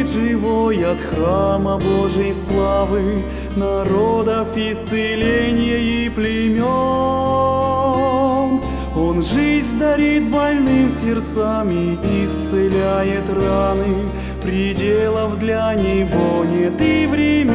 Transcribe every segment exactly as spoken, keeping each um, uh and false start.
быть живой от храма Божьей славы, народов исцеления и племен. Он жизнь дарит больным сердцам и исцеляет раны, пределов для него нет и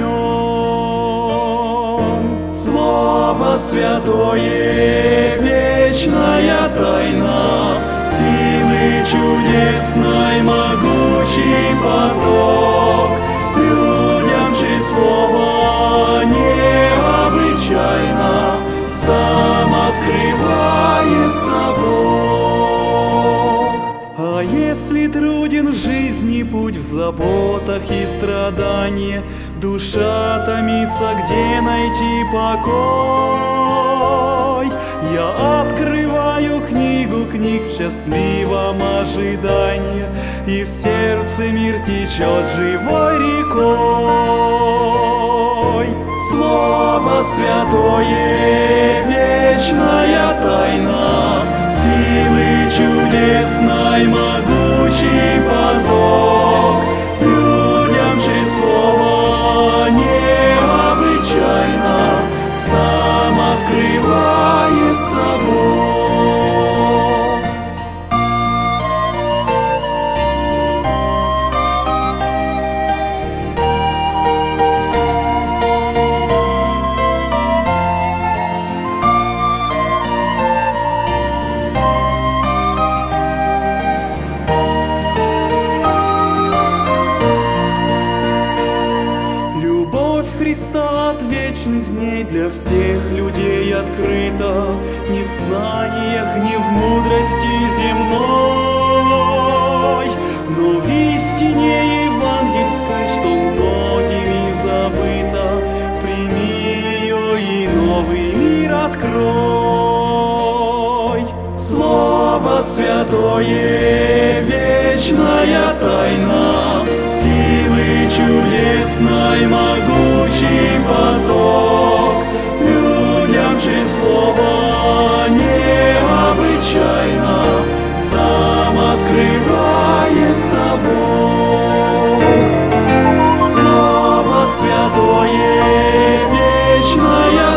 времен. Слово святое, вечная тайна, силы чудесной, могучий поток. Людям же слово необычайно сам открывается Бог. А если труден в жизни путь, в заботах и страданиях, душа томится, где найти покой? Я открываю книгу книг в счастливом ожидании, и в сердце мир течет живой рекой. Слово святое, вечная тайна, силы чудесной, могучий поток. Людям же слово необычайно сам открывается Бог. Христа от вечных дней для всех людей открыта, ни в знаниях, ни в мудрости земной, но в истине евангельской, что многими забыта. Прими ее и новый мир открой. Слово святое, вечная тайна, силы чудесной, могучий поток. Людям же слово необычайно сам открывается Бог. Слово святое, вечная